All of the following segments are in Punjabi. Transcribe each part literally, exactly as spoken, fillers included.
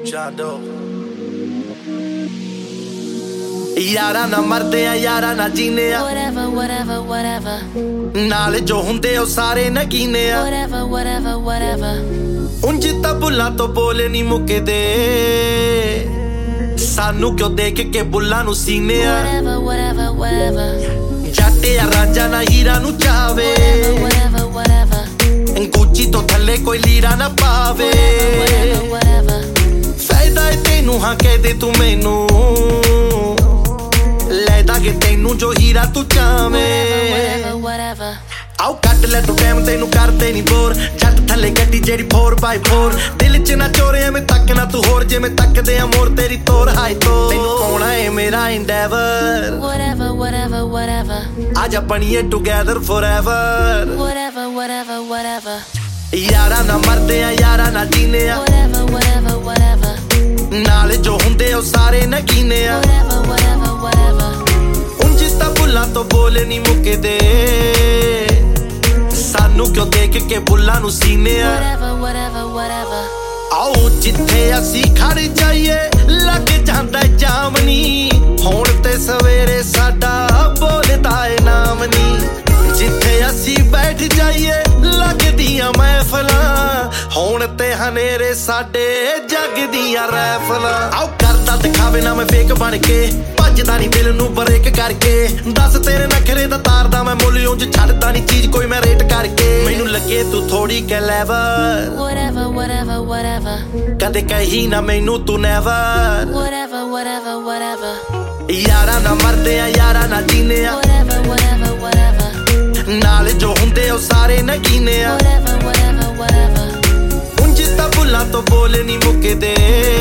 Jado यारा ना मरदे आ यारा ना जीने आ Whatever, whatever, whatever. नाले जो हुंदे ओ सारे नगीने आ Whatever, whatever, whatever. उंज तां बुल्लां तो बोले नी मुकदे सानू क्यों देख के बुल्लां नू सीने आ Whatever, whatever, whatever. जट आ रांझा ना हीरा नू चावे Whatever, whatever, whatever. गुच्ची तो थल्ले कोई लीरा ना पावे Whatever, whatever. फायदा है तेनू हाँ कह दे तू मैनू ਲੈਦਾ ਕਿ ਤੈਨੂੰ ਜੋ ਹੀਰਾ ਤੂੰ ਚਾਵੇਂ ਆਓ ਕੱਟ ਲੈ ਤੂੰ ਟਾਈਮ ਤੈਨੂੰ ਕਰਦੇ ਨਹੀਂ ਬੋਰ ਜੱਟ ਥੱਲੇ ਗੱਡੀ ਜਿਹੜੀ four by four ਦਿਲ ਚ ਨਾ ਚੋਰੇ ਐਵੇਂ ਤੱਕ ਨਾ ਤੂੰ ਹੋਰ ਜਿਵੇਂ ਤੱਕਦੇ ਆ ਮੋਰ ਤੇਰੀ ਤੋਰ ਹਾਈ ਤੋ ਤੈਨੂੰ ਪਾਉਣਾ ਏ ਮੇਰਾ endeavor Whatever, whatever, whatever. ਆਜਾ ਬਣੀਏ together forever Whatever, whatever, whatever. ਯਾਰਾ ਨਾ ਮਰਦੇ ਆ ਯਾਰਾ ਨਾ ਜੀਨੇ ਆ Whatever, whatever, whatever. ਨਾਲੇ ਜੋ ਹੁੰਦੇ ਉਹ ਸਾਰੇ ਨਗੀਨੇ ਆ Whatever, whatever, whatever. ਉਂਝ ਤਾਂ ਬੁੱਲਾਂ ਤੋਂ ਬੋਲੇ ਨਹੀਂ ਮੁੱਕਦੇ ਸਾਨੂੰ ਕਿਉਂ ਦੇਖ ਕੇ ਬੁੱਲਾਂ ਨੂੰ ਸੀਨੇ ਆ Whatever, whatever, whatever. ਆਓ ਜਿੱਥੇ ਅਸੀਂ ਖੜ ਜਾਈਏ ਲੱਗ ਜਾਂਦਾ ਜਾਮਨੀ ਹੁਣ ਤੇ ਸਵੇਰੇ ਸਾਡਾ ਬੋਲਦਾ ਏ ਨਾਮ ਨੀ ਜਿੱਥੇ ਅਸੀਂ ਬੈਠ ਜਾਈਏ ਲੱਗਦੀਆਂ ਮਹਿਫਲਾਂ ਹੁਣ ਤੇ ਹਨੇਰੇ ਸਾਡੇ ਜੱਗ ਦੀਆਂ ਰੈਫਲਾਂ ਆਓ ਕਰਦਾ ਦਿਖਾਵੇ ਨਾ ਮੈਂ ਫੇਕ ਬਣ ਕੇ ਭੱਜਦਾ ਨਹੀਂ ਦਿਲ ਨੂੰ ਬ੍ਰੇਕ ਕਰਕੇ ਦੱਸ ਤੇਰੇ ਨਖਰੇ ਦਾ ਤਾਰਦਾ ਮੈਂ ਮੁੱਲ ਉਂਝ ਛੱਡਦਾ ਨਹੀਂ ਚੀਜ਼ ਕੋਈ ਮੈਂ ਰੇਟ ਕਰਕੇ ਮੈਨੂੰ ਲੱਗੇ ਤੂੰ ਥੋੜੀ ਕਲੈਵਰ Whatever, whatever, whatever. ਕਦੇ ਕਹੀ ਨਾ ਮੈਨੂੰ ਤੂੰ ਨੈਵਰ Whatever, whatever, whatever. ਯਾਰਾ ਨਾ ਮਰਦੇ ਆ ਯਾਰਾ ਨਾ ਜੀਨੇ ਆ Whatever, whatever, whatever. ਨਾਲੇ ਜੋ ਹੁੰਦੇ ਉਹ ਸਾਰੇ ਨਗੀਨੇ ਆ Whatever, whatever, whatever. ਉਂਝ ਤਾਂ ਬੁੱਲਾਂ ਤੋਂ ਬੋਲੇ ਨਹੀਂ ਮੁੱਕਦੇ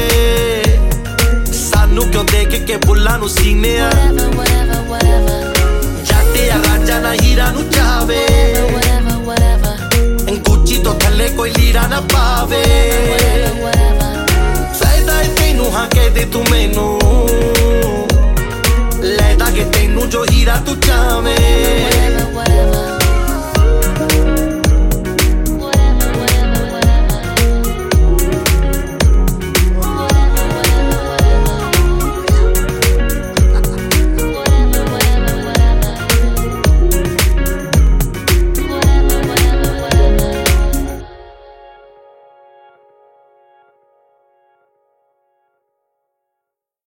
ਸਾਨੂੰ ਕਿਉਂ ਦੇਖ ਕੇ ਬੁੱਲਾਂ ਨੂੰ ਸੀਨੇ ਆ Whatever, whatever, whatever. ਜੱਟ ਆ ਰਾਂਝਾ ਨਾ ਹੀਰਾ ਨੂੰ ਚਾਵੇ Whatever, whatever. ਗੁੱਚੀ ਤੋਂ ਥੱਲੇ ਕੋਈ ਲੀਰਾ ਨਾ ਪਾਵੇ Whatever, whatever. ਫਾਇਦਾ ਏ ਤੈਨੂੰ ਹਾਂ ਕਹਿ ਦੇ ਤੂੰ ਮੈਨੂੰ ਲੈਦਾ ਕਿ ਤੈਨੂੰ ਜੋ ਹੀਰਾ ਤੂੰ ਚਾਵੇਂ